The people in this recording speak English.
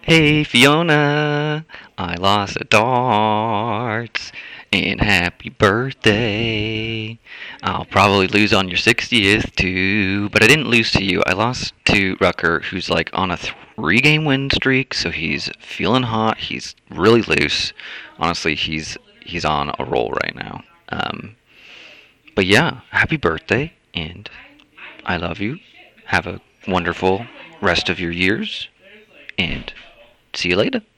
Hey Fiona, I lost a darts, and happy birthday. I'll probably lose on your 60th too, but I didn't lose to you. I lost to Rucker, who's like on a 3 game win streak, so he's feeling hot. He's really loose. Honestly, he's on a roll right now. But yeah, happy birthday, and I love you. Have a wonderful rest of your years, and see you later.